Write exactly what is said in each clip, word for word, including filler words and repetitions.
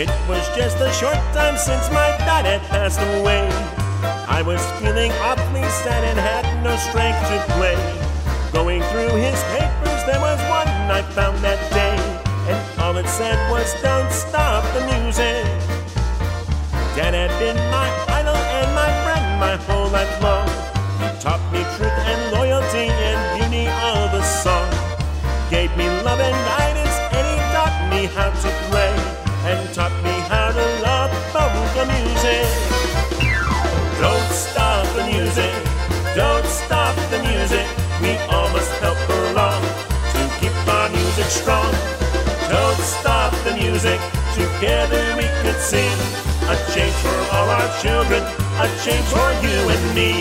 It was just a short time since my dad had passed away. I was feeling awfully sad and had no strength to play. Going through his papers, there was one I found that day, and all it said was, don't stop the music. Dad had been my idol and my friend my whole life long. He taught me truth and loyalty and beauty of a song. Gave me love and guidance, and he taught me how to play, and taught me how to love polka music. Don't stop the music, don't stop the music. We all must help along to keep our music strong. Don't stop the music, together we could sing. A change for all our children, a change for you and me.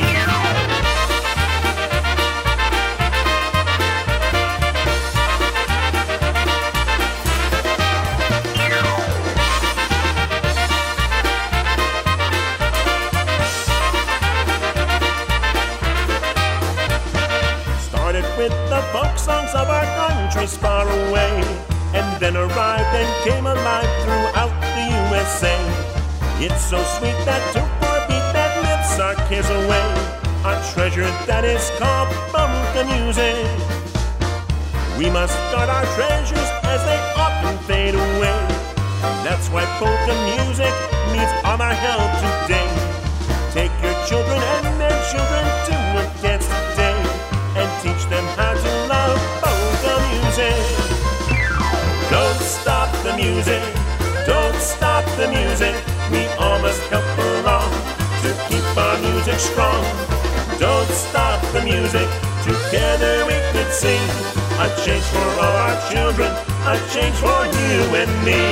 With the folk songs of our countries far away, and then arrived and came alive throughout the U S A. It's so sweet that to forbeat that lifts our cares away, our treasure that is called polka music. We must guard our treasures as they often fade away. That's why polka music needs all our help today. Take your children and their children to a dance today, and teach them how to love polka music. Don't stop the music, don't stop the music. We all must help along to keep our music strong. Don't stop the music, together we could sing. A change for all our children, a change for you and me.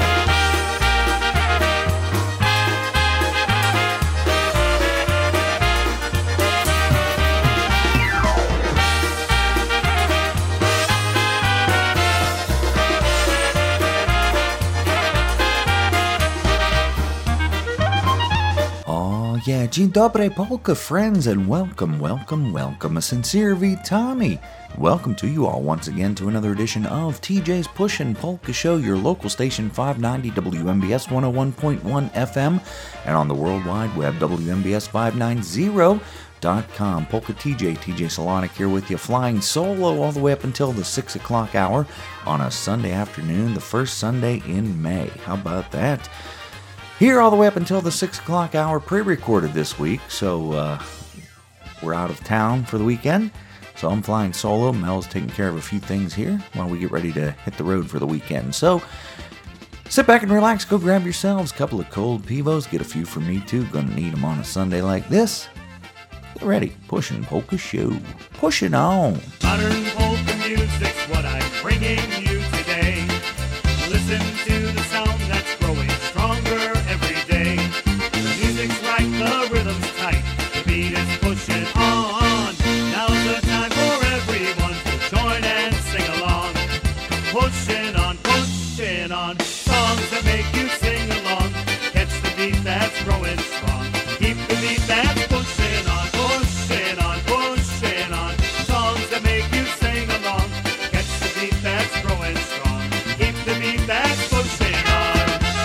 Yeah, dzień dobry, polka friends, and welcome, welcome, welcome. A sincere Vitami. Welcome to you all once again to another edition of T J's Pushin' Polka Show, your local station five ninety W M B S one oh one point one F M, and on the World Wide Web, W M B S five ninety dot com. Polka T J, T J Solonic here with you, flying solo all the way up until the six o'clock hour on a Sunday afternoon, the first Sunday in May. How about that? Here all the way up until the six o'clock hour, pre-recorded this week, so uh, we're out of town for the weekend, so I'm flying solo. Mel's taking care of a few things here while we get ready to hit the road for the weekend. So sit back and relax, go grab yourselves a couple of cold pivos, get a few for me too, gonna need them on a Sunday like this. Get ready, Pushin' Polka Show, pushing on. Modern polka music's what I'm bringing you today. Listen to the sound that's growing stronger every day. The music's right, the rhythm's tight, the beat is pushing on. Now's the time for everyone to join and sing along. Pushing on, pushing on, songs that make you sing along. Catch the beat that's growing strong, keep the beat that's pushing on, pushing on, pushing on. Songs that make you sing along. Catch the beat that's growing strong, keep the beat that's pushing on.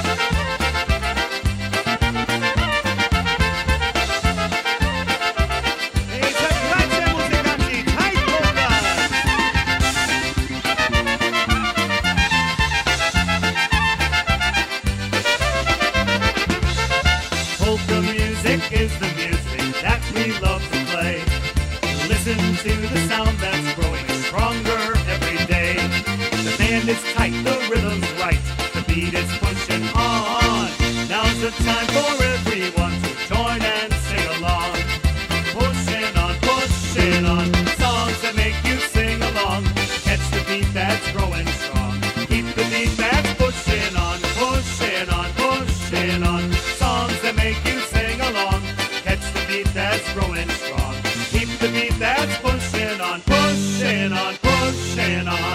Polka music is the music that we love to play. Listen to the sound that's growing stronger every day. The band is tight, the rhythm's right, the beat is pushing on. Now's the time for everyone to join and sing along. Pushing on, pushing on, songs that make you sing along. Catch the beat that's growing strong, keep the beat that's pushing on, pushing on, pushing on. Songs that make you sing along. Catch the beat that's growing strong, keep the beat that's pushing on, pushing on, pushing on.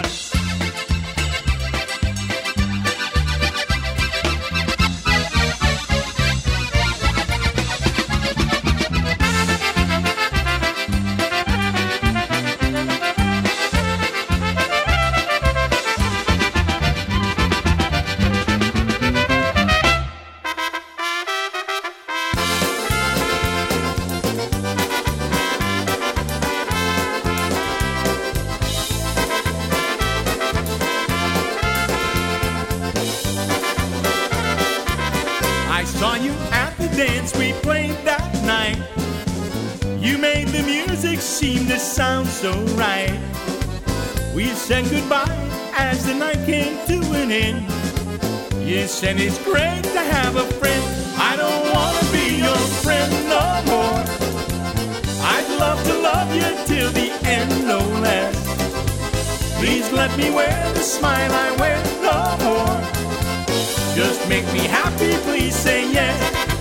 saw you at the dance we played that night. You made the music seem to sound so right. We said goodbye as the night came to an end. You said it's great to have a friend. I don't want to be your friend no more. I'd love to love you till the end, no less. Please let me wear the smile I wear no more. Just make me happy, please say yes.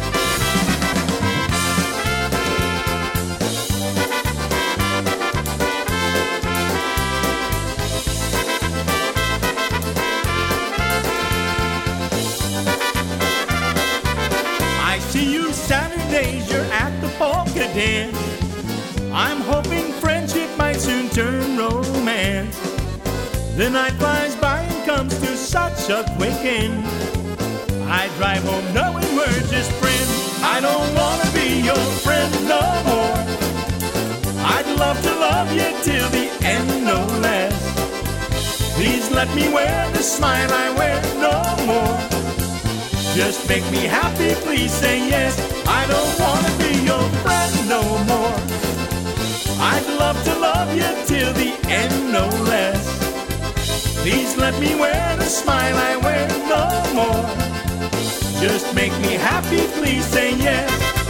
I see you Saturdays, you're at the polka dance. I'm hoping friendship might soon turn romance. The night flies by and comes to such a quick end. I drive home knowing we're just friends. I don't want to be your friend no more. I'd love to love you till the end, no less. Please let me wear the smile I wear no more. Just make me happy, please say yes. I don't want to be your friend no more. I'd love to love you till the end, no less. Please let me wear the smile I wear no more. Just make me happy, please say yes.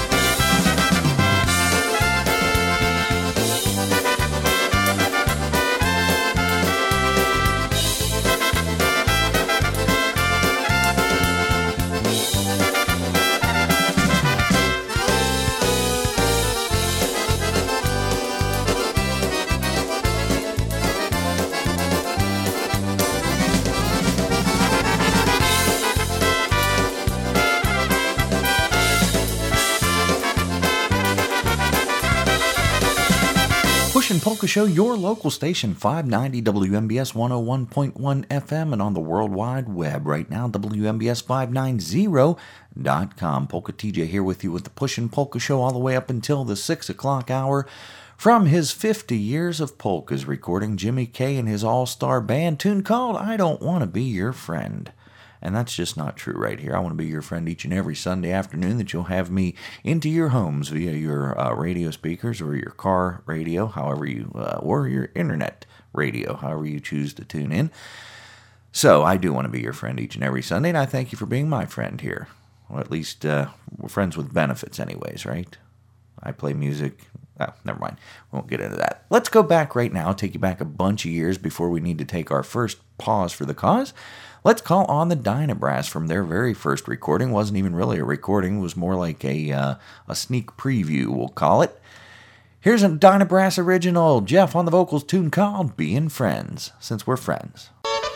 Pushin' Polka Show, your local station, five ninety W M B S one oh one point one F M, and on the World Wide Web right now, W M B S five ninety dot com. Polka T J here with you with the Pushin' Polka Show all the way up until the six o'clock hour. From his fifty years of polkas recording, Jimmy Kay and his all-star band, tune called I Don't Want to Be Your Friend. And that's just not true right here. I want to be your friend each and every Sunday afternoon that you'll have me into your homes via your uh, radio speakers or your car radio, however you, uh, or your internet radio, however you choose to tune in. So I do want to be your friend each and every Sunday, and I thank you for being my friend here. Well, at least uh, we're friends with benefits anyways, right? I play music. Oh, never mind. We won't get into that. Let's go back right now, take you back a bunch of years before we need to take our first pause for the cause. Let's call on the Dynabrass from their very first recording. Wasn't even really a recording. It was more like a uh, a sneak preview, we'll call it. Here's a Dynabrass original. Jeff on the vocals, tune called Being Friends, since we're friends.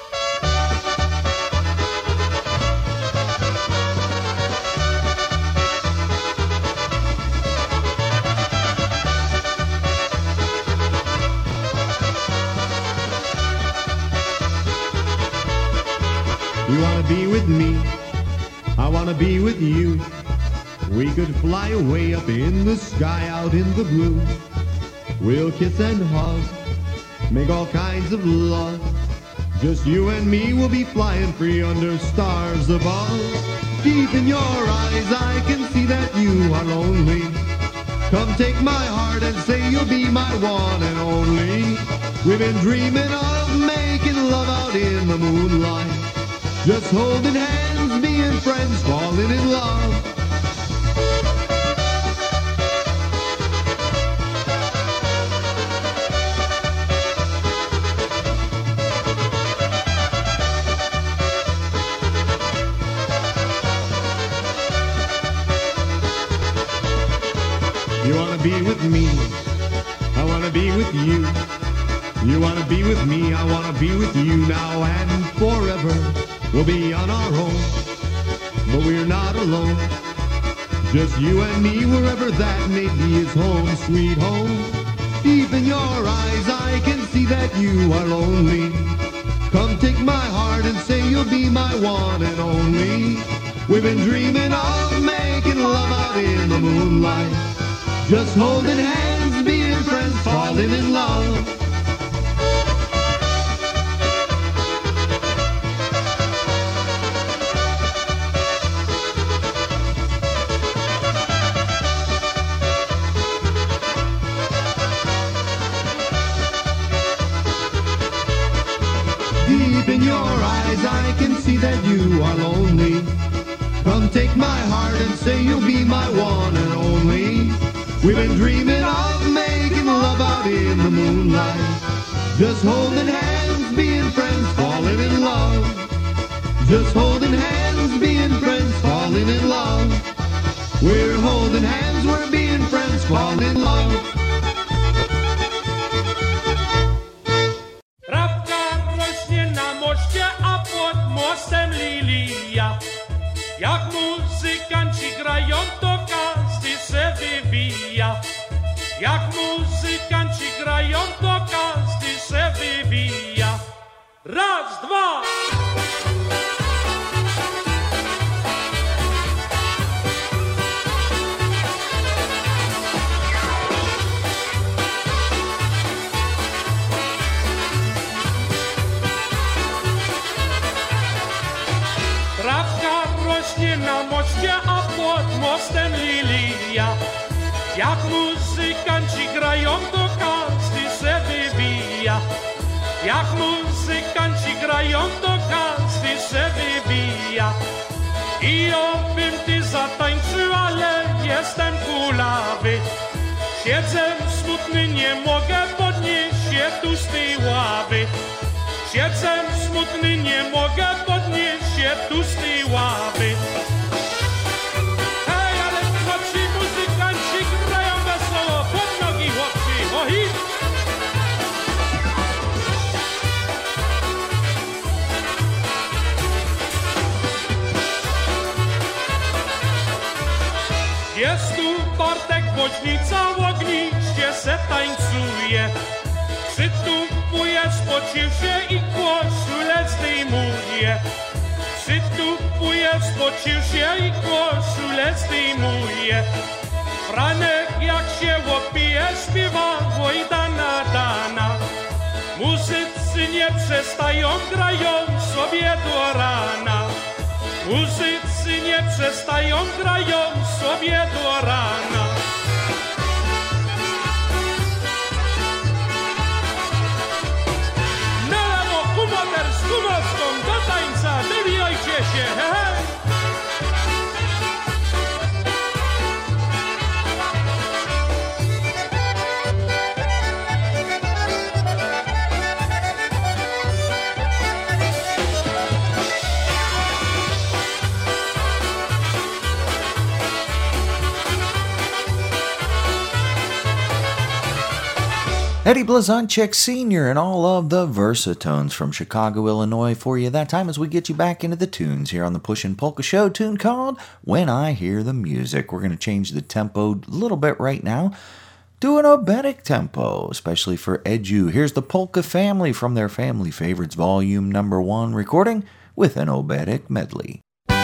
You wanna be with me, I wanna be with you. We could fly away up in the sky, out in the blue. We'll kiss and hug, make all kinds of love. Just you and me will be flying free under stars above. Deep in your eyes I can see that you are lonely. Come take my heart and say you'll be my one and only. We've been dreaming of making love out in the moonlight. Just holding hands, being friends, falling in love. You wanna be with me, I wanna be with you. You wanna be with me, I wanna be with you now and forever. We'll be on our own, but we're not alone. Just you and me, wherever that may be, is home, sweet home. Deep in your eyes, I can see that you are lonely. Come take my heart and say you'll be my one and only. We've been dreaming of making love out in the moonlight. Just holding hands, being friends, falling in love. say you'll be my one and only. We've been dreaming of making love out in the moonlight. Just holding hands, being friends, falling in love. Just holding hands, being friends, falling in love. We're holding hands, we're being friends, falling in love. Trawka rośnie na moście, a pod mostem lilia. Jak muzykanci grają, to każdy se wywija. Jak muzykanci grają, to każdy se wywija. Raz, dwa! Trawka rośnie na moście, a pod mostem lilia. Jak muzykanci grają, to każdy se wywija. Jak muzykanci grają, to każdy se wywija. I obym ty zatańczył, ale jestem kulawy. Siedzę smutny, nie mogę podnieść się tu z tej ławy. Siedzę smutny, nie mogę podnieść się tu z tej ławy. Hej, ale młodsi muzykanci grają wesoło, pod nogi chłopcy, ohi! Jest tu Bartek Woźnica, w ogniście se tańcuje. Przytupuje, spocił się i koszulę zdejmuje. Przytupuje, spocił się i koszulę zdejmuje. Franek jak się łopije, śpiewa Wojdana Dana. Muzycy nie przestają, grają sobie do rana. Muzycy nie przestają, grają sobie do rana. Z kumowską do tańca, wywijajcie się, he, he. Eddie Blazonczyk Senior and all of the Versatones from Chicago, Illinois for you that time as we get you back into the tunes here on the Pushin' Polka Show, tune called When I Hear the Music. We're going to change the tempo a little bit right now to an oberek tempo, especially for Edu. Here's the Polka Family from their Family Favorites Volume Number One recording with an oberek medley.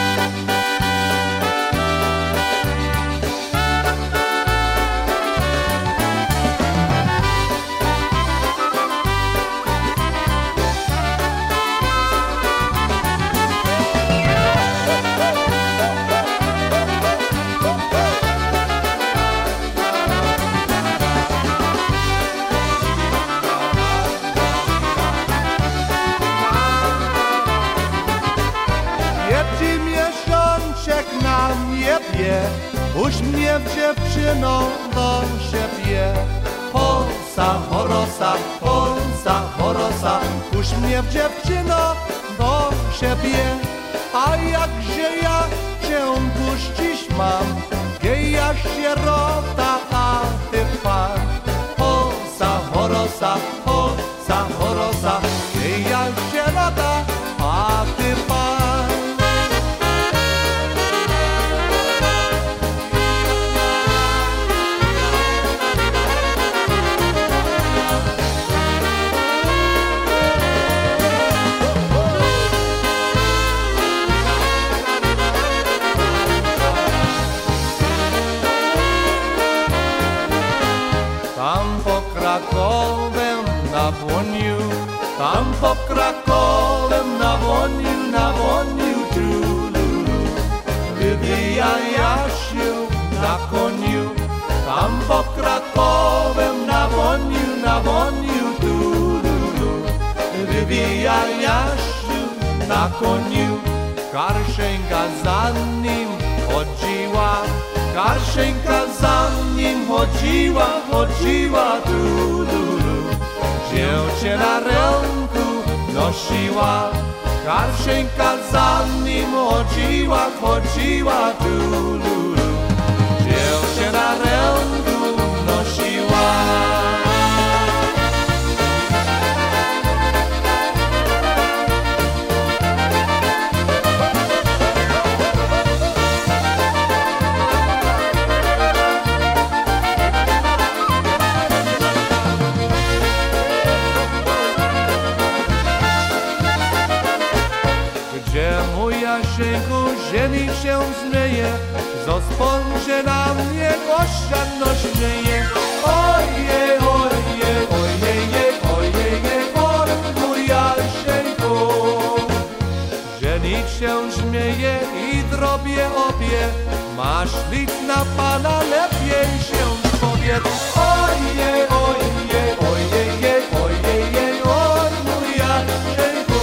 Uśmiech dziewczyno do siebie. Polsa, chorosa, polsa, chorosa. Uśmiech dziewczyno do siebie. A jakże ja cię puścić mam, geja sierota, a ty pan. Polsa, chorosa, polsa, chorosa. Geja sierota, a ty pan. Nawonił, tam pod Krakowem nawonił, nawonił trululu. Wybijania się na koniu, tam pod Krakowem nawonił, nawonił trululu. Wybijania się na koniu, Karszęga za nim chodziła, Karszenka za nim chodziła, chodziła tu, lu, lu. Dziewczę na ręku nosiła, Karszenka za nim chodziła, chodziła tu, lu, lu. Dziewczę na ręku nosiła. Ziemi się zmyje, zo spojrzy na mnie, ościanno śmieje. Oje, oje, ojeje, ojeje, oj, moja Jasieńko. Żenić się śmieje i drobie obie, masz lic na Pana, lepiej się powiedz. Oje, oje, ojeje, ojeje, oj, moja Jasieńko.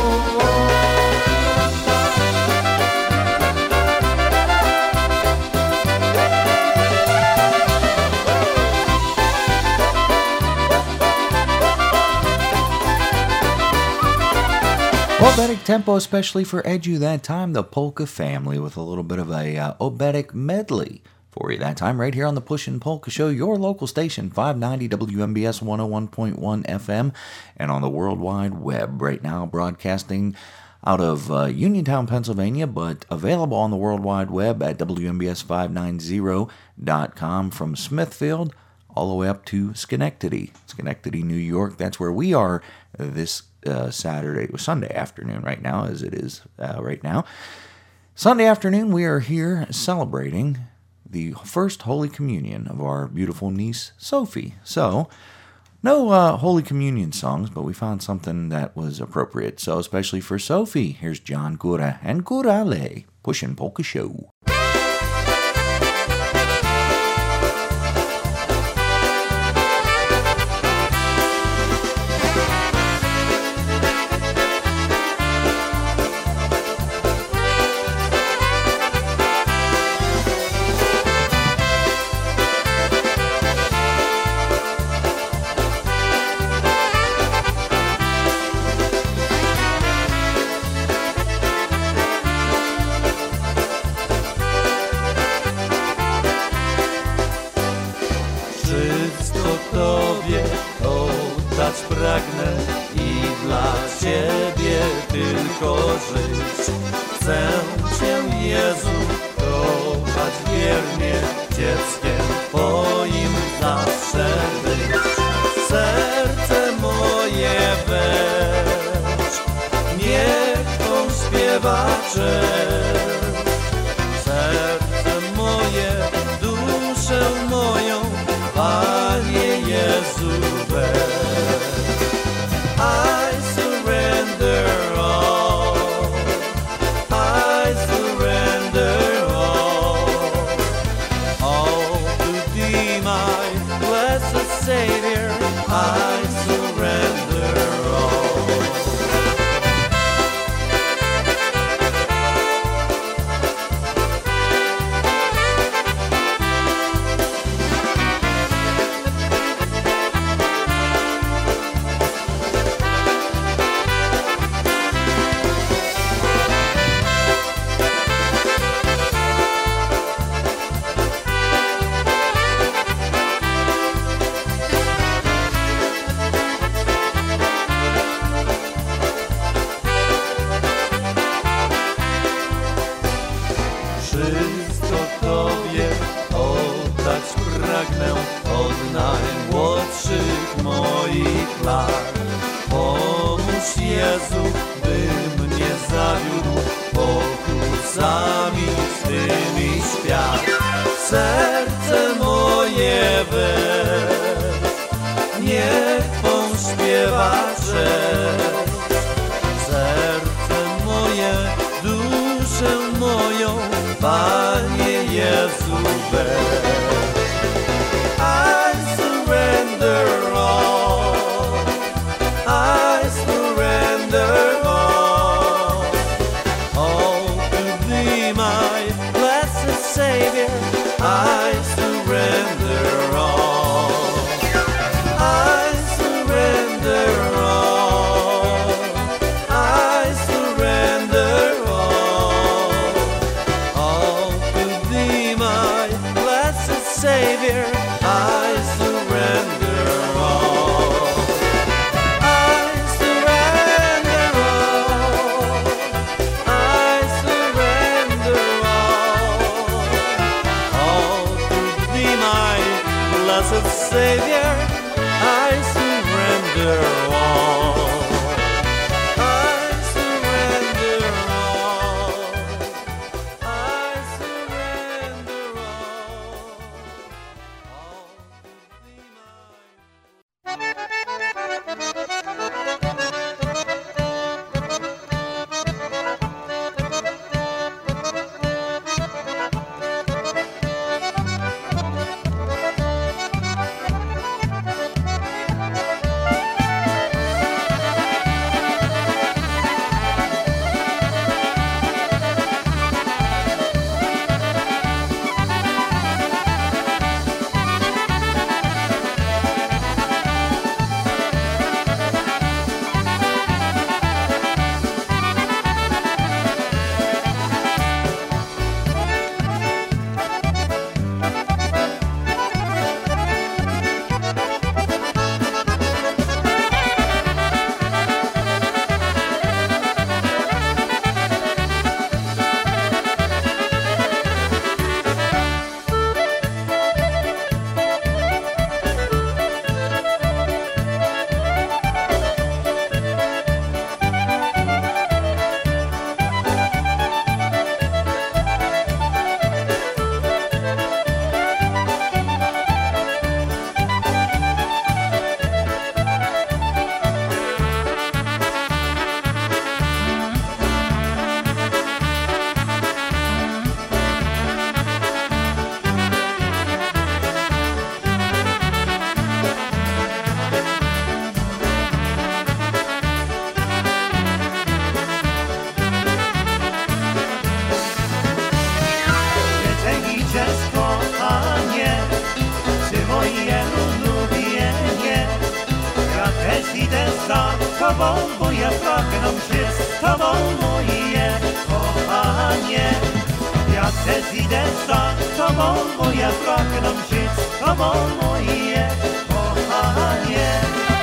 Oberek tempo, especially for Edu that time, the Polka Family, with a little bit of a uh, Oberek medley for you that time, right here on the Pushin' Polka Show, your local station, five ninety W M B S one oh one point one F M, and on the World Wide Web, right now broadcasting out of uh, Uniontown, Pennsylvania, but available on the World Wide Web at W M B S five ninety dot com from Smithfield all the way up to Schenectady, Schenectady, New York. That's where we are this uh, Saturday, Sunday afternoon right now, as it is uh, right now. Sunday afternoon, we are here celebrating the first Holy Communion of our beautiful niece, Sophie. So, no uh, Holy Communion songs, but we found something that was appropriate. So, especially for Sophie, here's John Gura and Gurale, Pushin' Polka Show. Pragnę i dla Ciebie tylko żyć. Chcę Cię, Jezu, kochać wiernie, dzieckiem Twoim zawsze być. Serce moje weź, niech to śpiewa cześć. Serce moje, duszę moją, Panie Jezu, weź. I surrender all, I surrender all, all to Thee, my blessed Savior, I surrender all. Jezu, by mnie zawiódł, pokusami swymi świat. Serce moje weź, niech pośpiewa cześć. Serce moje, duszę moją, Panie Jezu, weź. I surrender all, I surrender all, all to Thee, my blessed za tobą, bo ja pragnę żyć z tobą, moje kochanie. Ja też idę za tobą, bo ja pragnę żyć z tobą, moje kochanie.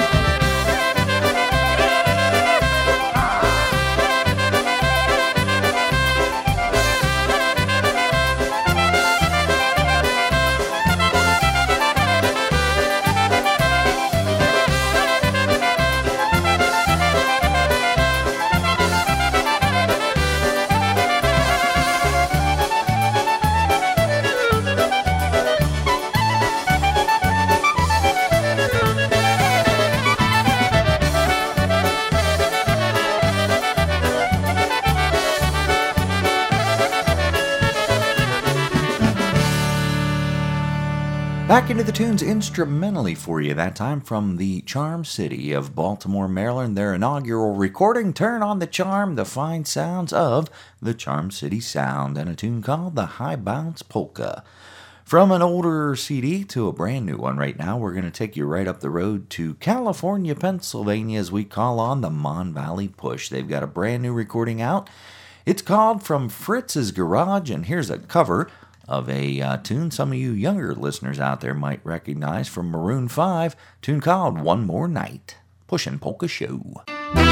Back into the tunes instrumentally for you, that time from the Charm City of Baltimore, Maryland, their inaugural recording, Turn on the Charm, the fine sounds of the Charm City Sound, and a tune called the High Bounce Polka. From an older C D to a brand new one right now, we're going to take you right up the road to California, Pennsylvania, as we call on the Mon Valley Push. They've got a brand new recording out. It's called From Fritz's Garage, and here's a cover of a uh, tune some of you younger listeners out there might recognize from Maroon five, tune called One More Night. Pushin' Polka Show.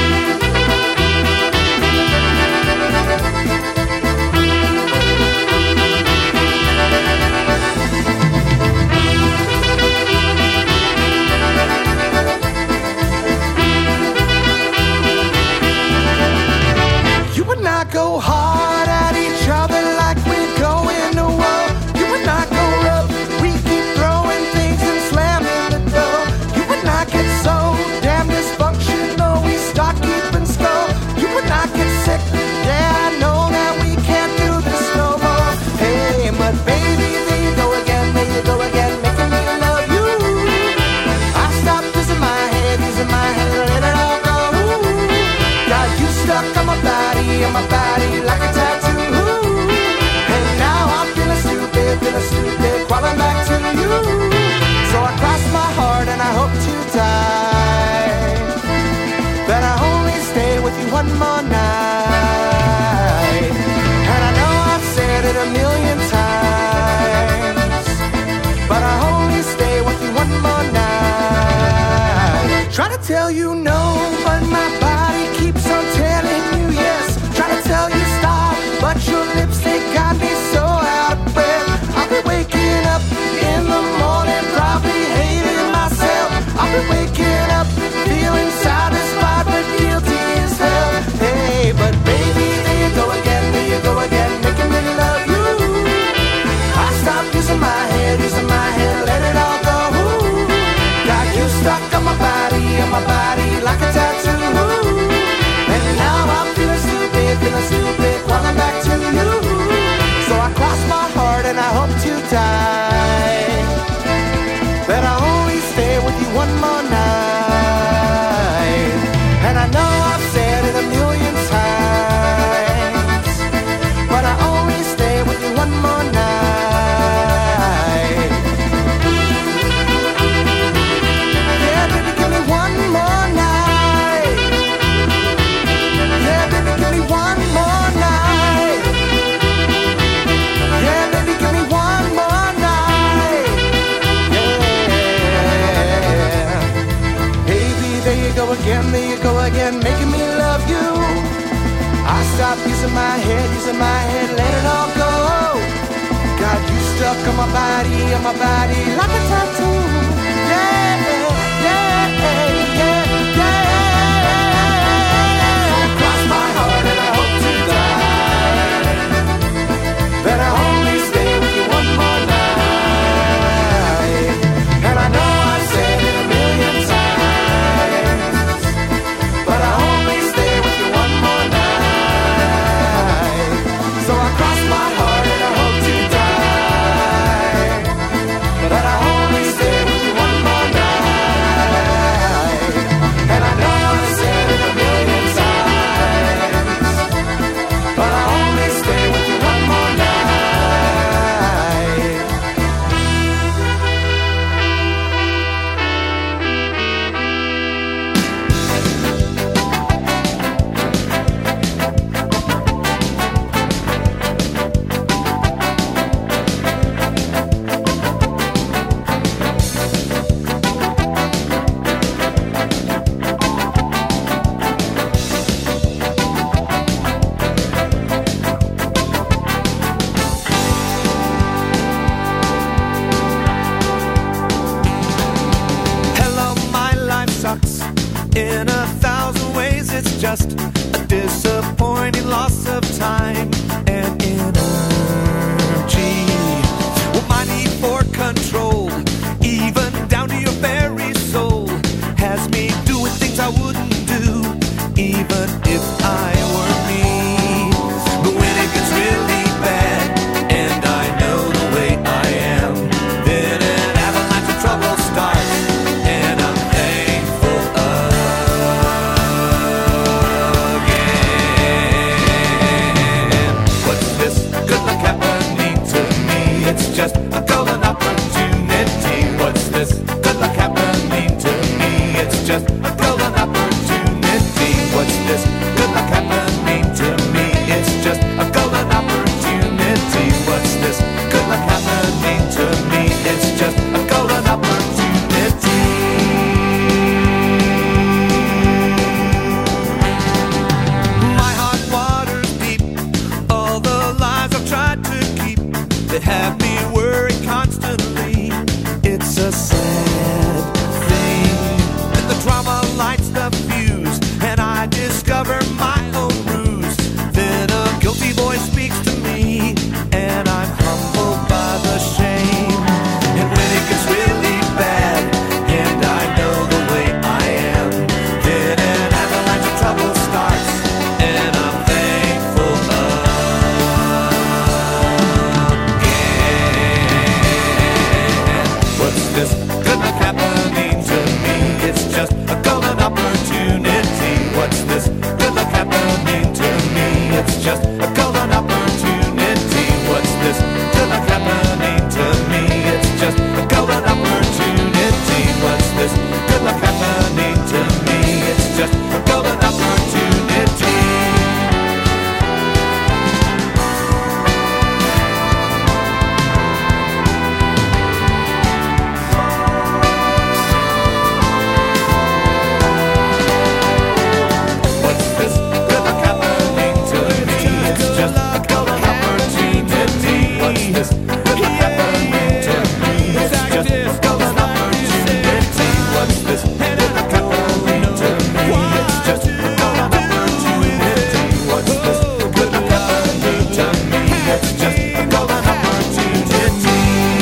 You and I go hard at each other like we're going to war. You and I go rough, we keep throwing things and slamming the door. You and I get so damn dysfunctional, we start keeping score. You and I get sick, yeah, I know that we can't do this no more. Hey, but baby, there you go again, there you go again, making me love you. I stopped using my head, using my head, let it all go. Got you stuck on my body, on my body like a tattoo. And now I'm feeling stupid, feeling stupid, crawling back to you. So I cross my heart and I hope to die that I only stay with you one more night. And I know I've said it a million times, but I only stay with you one more night. Try to tell you no, but my body keeps on telling you yes. Try to tell you stop, but your lips, they got me so out of breath. I'll be waking up in the morning, probably hating myself. I'll be waking up feeling satisfied but guilty as hell. Hey, but baby, there you go again, there you go again, making me love you. I stopped using my head, using my head, let it all go. Got you stuck on my body, on my body like a tattoo. And now I'm feeling stupid, feeling stupid, crawling back to you. So I cross my heart and I hope to die that I only stay with you one more night. And I know I've said it a million times, but I only stay with you one more night. Yeah, baby, give me one more night. Yeah, baby, give me one more night. Yeah, baby, give me one more night. Yeah. Baby, there you go again, there you go again, making me love you. I stopped using my head, using my head, let it all go. Got you stuck on my body, on my body like a tattoo. Yeah, yeah, yeah, yeah. Cross my heart and I hope to die that I only stay with you one more night. And I know I've said it a million times, but I only stay with you one more night. So I cross my heart and I hope to die that I only stay with have me worried constantly. It's a sad thing. And the drama lights the fuse, and I discover my own ruse. Then a guilty voice speaks to me, and I'm humbled by the shame. And when it gets really bad, and I know the way I am, then an avalanche of trouble starts, and I'm thankful again. What's this good luck happening to me? It's just a golden opportunity. What's this good luck happening to me? It's just a golden opportunity. What's this good luck happening to me? It's just a golden opportunity. What's this good luck happening to me? It's just a golden opportunity. What's this good luck happening to me? It's just a golden opportunity. What's this good luck happening to me? It's just a golden opportunity. What's this good luck happening to me? It's just a golden opportunity. What's this good luck happening to me? It's just a golden opportunity.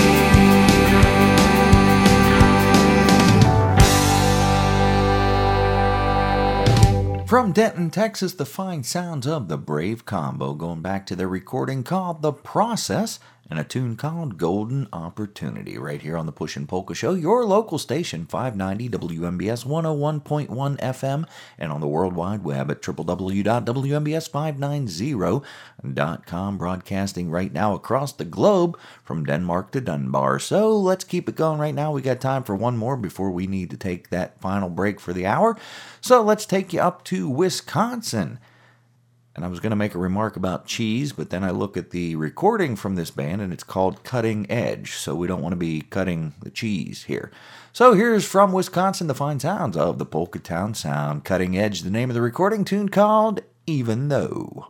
From Denton, Texas, the fine sounds of the Brave Combo, going back to their recording called The Process and a tune called Golden Opportunity, right here on the Pushin' Polka Show, your local station, five ninety W M B S one oh one point one F M, and on the World Wide Web at w w w dot w m b s five ninety dot com, broadcasting right now across the globe from Denmark to Dunbar. So let's keep it going right now. We got time for one more before we need to take that final break for the hour. So let's take you up to Wisconsin. And I was going to make a remark about cheese, but then I look at the recording from this band, and it's called Cutting Edge, so we don't want to be cutting the cheese here. So here's from Wisconsin, the fine sounds of the Polka Town Sound, Cutting Edge, the name of the recording tune called Even Though.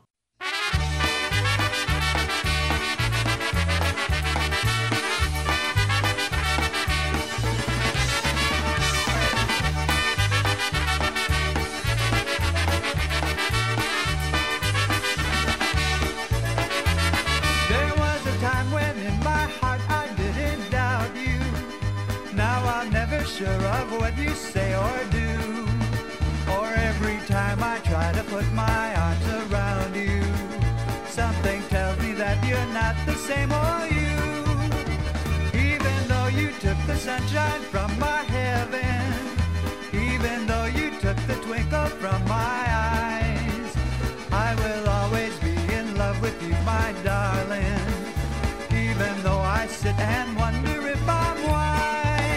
There was a time when in my heart I didn't doubt you. Now I'm never sure of what you say or do. Or every time I try to put my arms around you, something tells me that you're not the same or you. Even though you took the sunshine from my heaven, even though you took the twinkle from my eyes, I will always be in love with you, my darling. Even though I sit and wonder if I'm wise.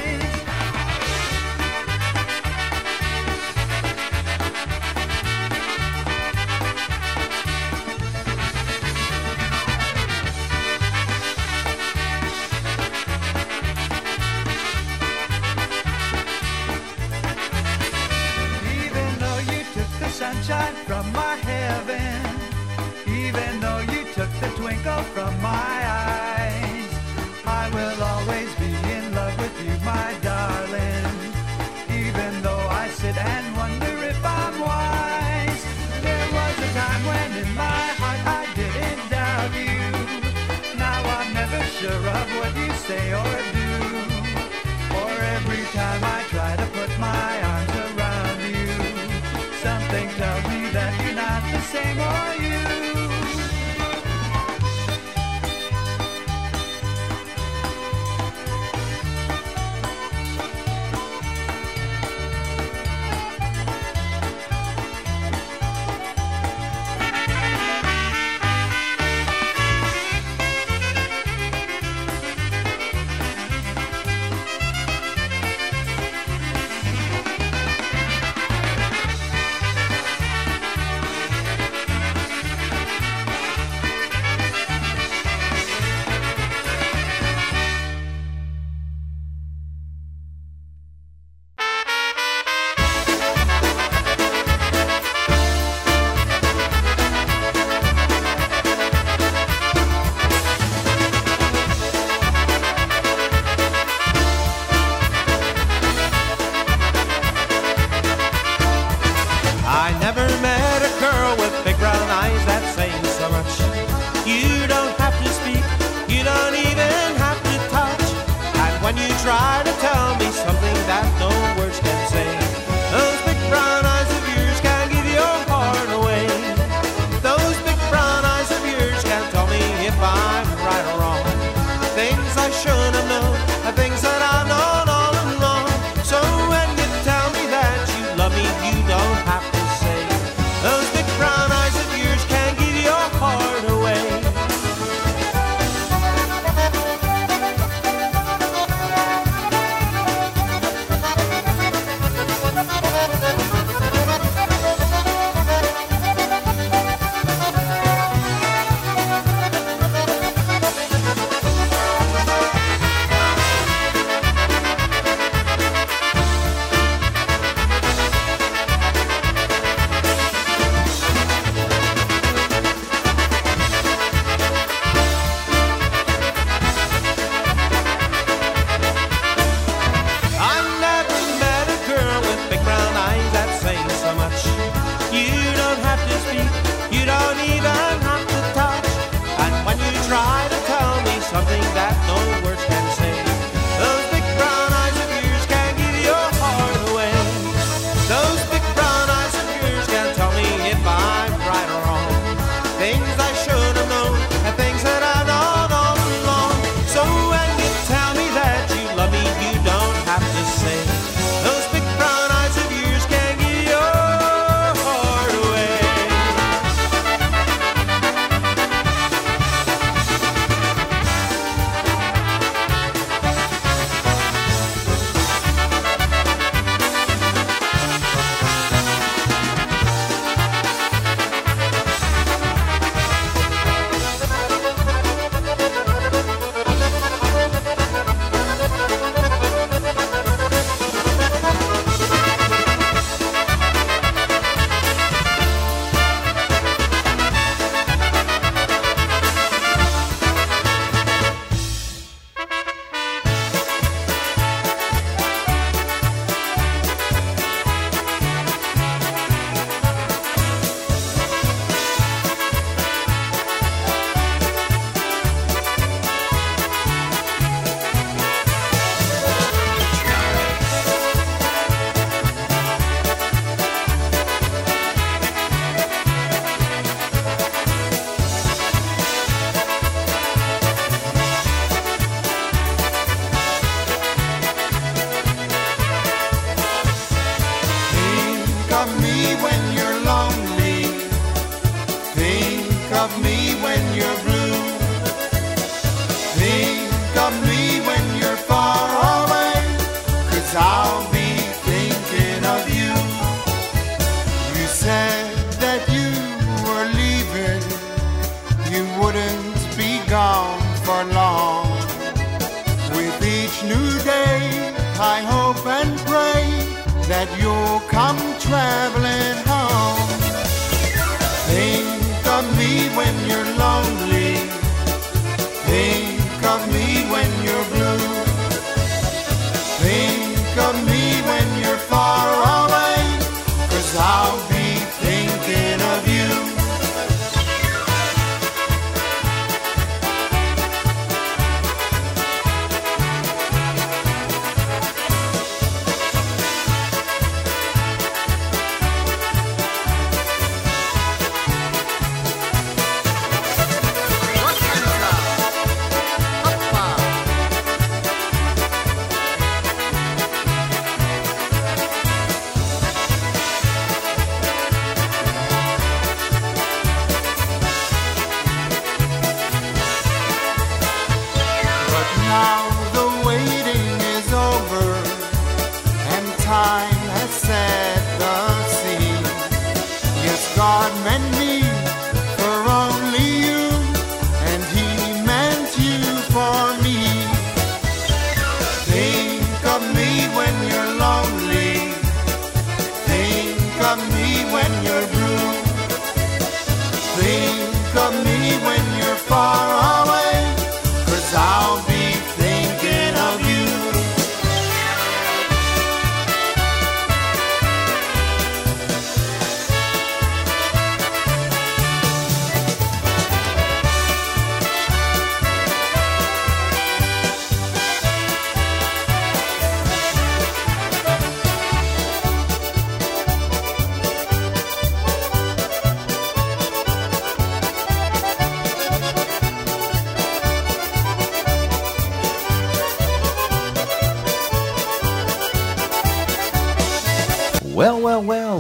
Even though you took the sunshine from my heaven, even though you took the twinkle from my eyes, I will always be in love with you, my darling. Even though I sit and wonder if I'm wise. There was a time when in my heart I didn't doubt you. Now I'm never sure of what you say or do. Or every time I try to put my arms around you, something tells me that you're not the same or you. try to tell me something that no words can say. Those big brown eyes of yours can give your heart away. Those big brown eyes of yours can tell me if I'm right or wrong. Things I should have known, the things that I've known all along. So when you tell me that you love me, you don't have to say. Those big brown eyes of yours can give your heart away. Think of me when you're far away, 'cause I'll be thinking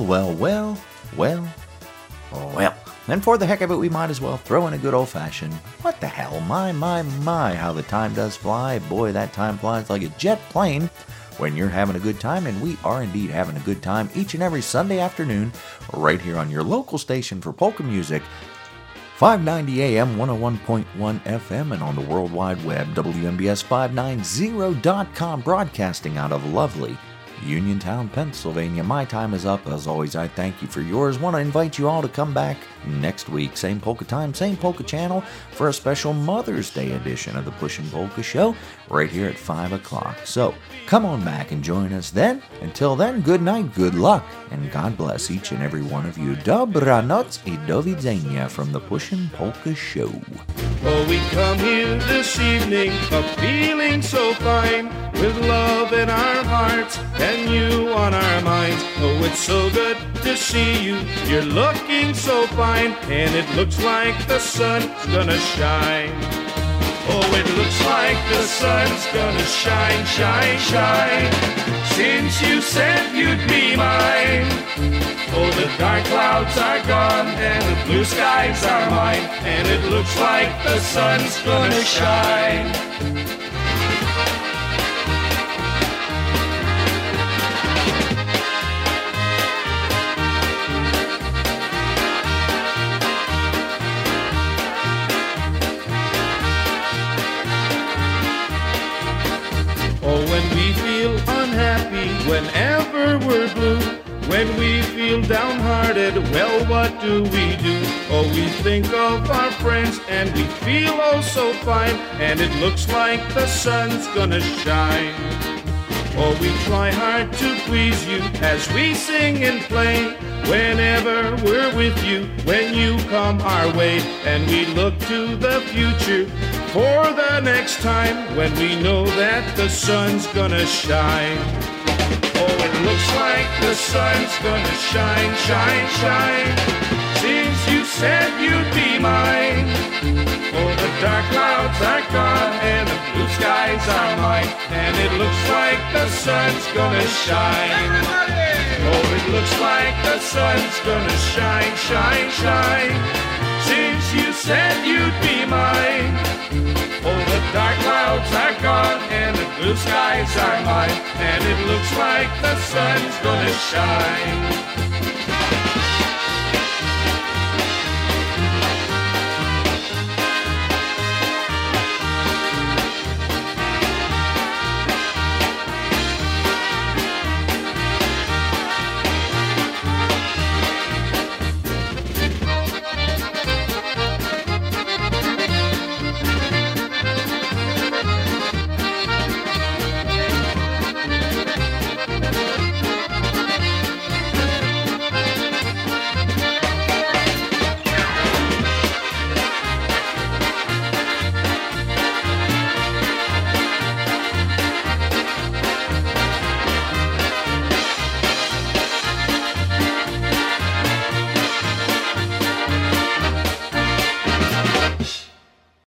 well, well, well, well. And for the heck of it, we might as well throw in a good old-fashioned, what the hell, my, my, my, how the time does fly. Boy, that time flies like a jet plane when you're having a good time, and we are indeed having a good time each and every Sunday afternoon right here on your local station for polka music, five ninety A M, one oh one point one F M, and on the World Wide Web, W M B S five ninety dot com, broadcasting out of lovely Uniontown, Pennsylvania. My time is up. As always, I thank you for yours. Want to invite you all to come back next week. Same polka time, same polka channel for a special Mother's Day edition of the Pushin' Polka Show right here at five o'clock. So come on back and join us then. Until then, good night, good luck, and God bless each and every one of you. Dobranoc I do widzenia from the Pushin' Polka Show. Oh, we come here this evening, a feeling so fine, with love in our hearts and you on our minds. Oh, it's so good to see you, you're looking so fine, and it looks like the sun's gonna shine. Oh, it looks like the sun's gonna shine, shine, shine, since you said you'd be mine. Oh, the dark clouds are gone and the blue skies are mine, and it looks like the sun's gonna shine. Oh, when we feel unhappy, whenever we're blue, when we feel downhearted, well, what do we do? Oh, we think of our friends and we feel oh so fine, and it looks like the sun's gonna shine. Oh, we try hard to please you as we sing and play, whenever we're with you, when you come our way, and we look to the future for the next time when we know that the sun's gonna shine. Oh, it looks like the sun's gonna shine, shine, shine, since you said you'd be mine. Oh, the dark clouds are gone and the blue skies are mine, and it looks like the sun's gonna shine. Oh, it looks like the sun's gonna shine, shine, shine, since you said you'd be mine. Oh, the dark clouds are gone and the blue skies are mine, and it looks like the sun's gonna shine.